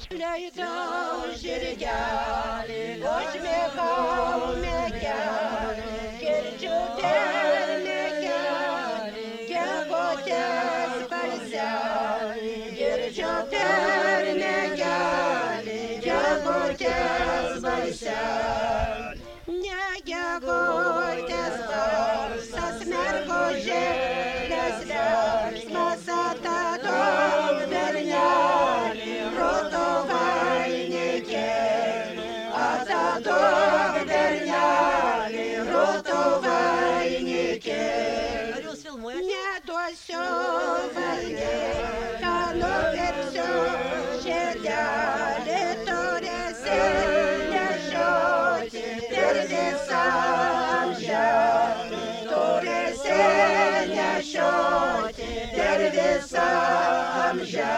Leidau žirgelį, užmėgau mėgelį, girdžiu per mėgelį, gegutės balselį, girdžiu per mėgelį, gegutės balselį. Ne gegutės balsas, mergužėlės verksmas, atadom bernelį, rutų vainikėlį, atadom bernelį, rutų vainikėlį. Ar jūs filmuojate? Neduosiu valgį, nupirksiu širdelį, turėsi nešioti per visą amžių, turėsi nešioti per visą amžių.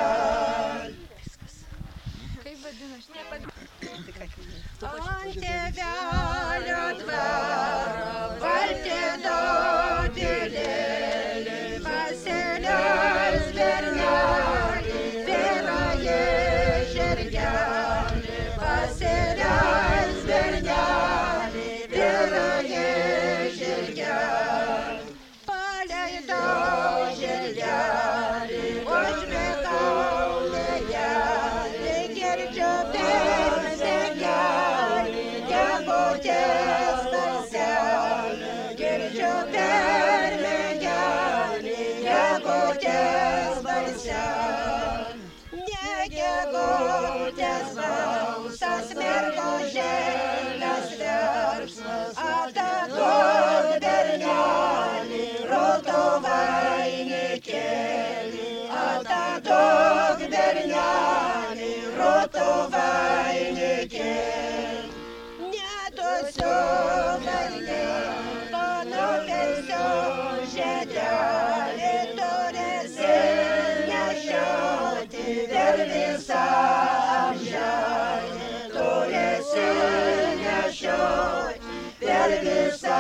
Kaip vadinasi? Ant tėvelio dvaro valtė dobilėlį, pasileis bernelį, vyrąjį žirgelį, pasileis bernelį, vyrąjį žirgelį. Paleidau žirgelį, užmėgau mėgelį, girdžiu per mėgelį, gegutės balselį, girdžiu per mėgelį, gegutės balselį. Ne gegutės balsas, mergužėlės verksmas, atadom bernelį, rutų vainikėlį, atadom bernelį, rutų vainikėlį. Neduosiu valgį, nupirksiu žiedelį, turėsi nešioti per visą amžių, turėsi nešioti per visą